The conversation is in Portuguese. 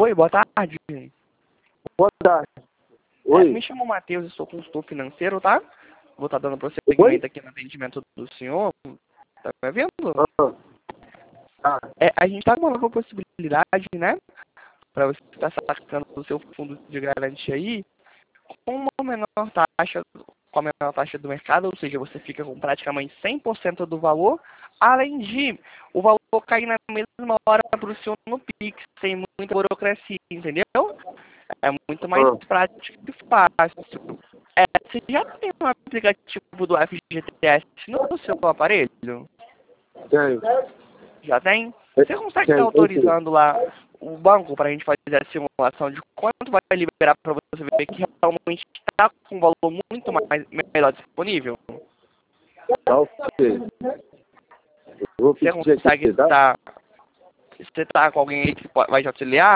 Oi, boa tarde. Boa tarde. Oi. Me chamo Matheus, eu sou consultor financeiro, tá? Vou estar dando prosseguimento aqui no atendimento do senhor. Tá me vendo? A gente tá com uma nova possibilidade, né? Para você estar sacando o seu fundo de garantia aí com uma menor taxa, com a menor taxa do mercado, ou seja, você fica com praticamente 100% do valor, além de o valor cair na mesma hora para o senhor no Pix, sem muita burocracia, entendeu? É muito mais prático e fácil. Você já tem um aplicativo do FGTS no seu aparelho? Tenho. Já tem? Você consegue estar autorizando lá o banco para a gente fazer a simulação de quanto vai liberar para você ver que realmente está com um valor muito melhor disponível? Tá ok. Você consegue estar... Você está com alguém aí que vai te auxiliar?